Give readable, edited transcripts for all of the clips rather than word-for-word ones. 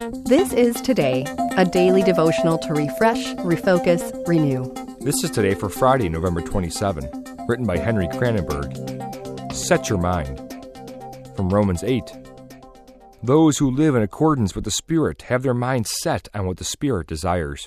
This is Today, a daily devotional to refresh, refocus, renew. This is Today for Friday, November 27, written by Henry Kranenberg. Set your mind. From Romans 8. Those who live in accordance with the Spirit have their mind set on what the Spirit desires.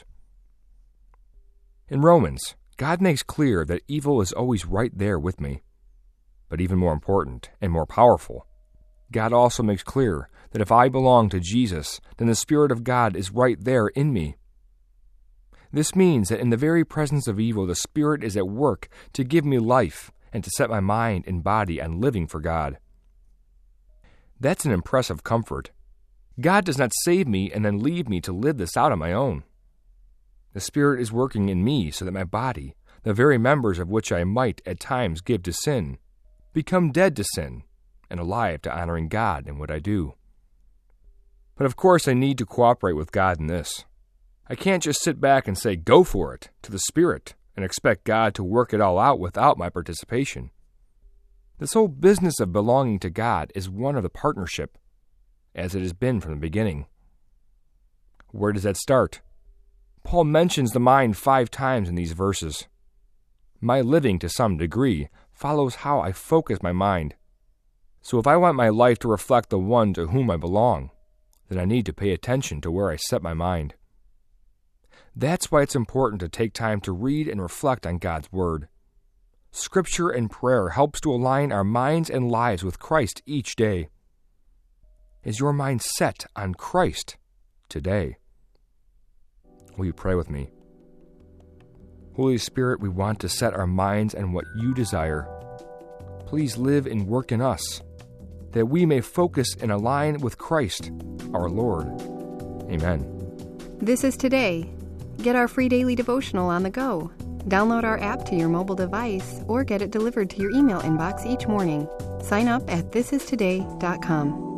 In Romans, God makes clear that evil is always right there with me. But even more important and more powerful, God also makes clear that if I belong to Jesus, then the Spirit of God is right there in me. This means that in the very presence of evil, the Spirit is at work to give me life and to set my mind and body on living for God. That's an impressive comfort. God does not save me and then leave me to live this out on my own. The Spirit is working in me so that my body, the very members of which I might at times give to sin, become dead to sin and alive to honoring God in what I do. But of course I need to cooperate with God in this. I can't just sit back and say, "Go for it," to the Spirit and expect God to work it all out without my participation. This whole business of belonging to God is one of the partnership, as it has been from the beginning. Where does that start? Paul mentions the mind 5 times in these verses. My living, to some degree, follows how I focus my mind. So if I want my life to reflect the one to whom I belong, then I need to pay attention to where I set my mind. That's why it's important to take time to read and reflect on God's Word. Scripture and prayer helps to align our minds and lives with Christ each day. Is your mind set on Christ today? Will you pray with me? Holy Spirit, we want to set our minds on what you desire. Please live and work in us, that we may focus and align with Christ, our Lord. Amen. This is Today. Get our free daily devotional on the go. Download our app to your mobile device or get it delivered to your email inbox each morning. Sign up at thisistoday.com.